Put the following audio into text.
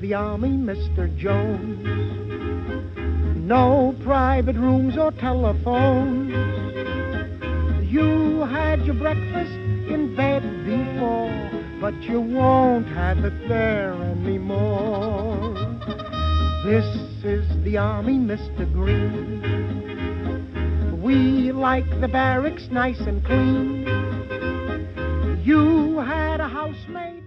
the Army, Mr. Jones. No private rooms or telephones. You had your breakfast in bed before, but you won't have it there anymore. This is the Army, Mr. Green. We like the barracks nice and clean. You had a housemaid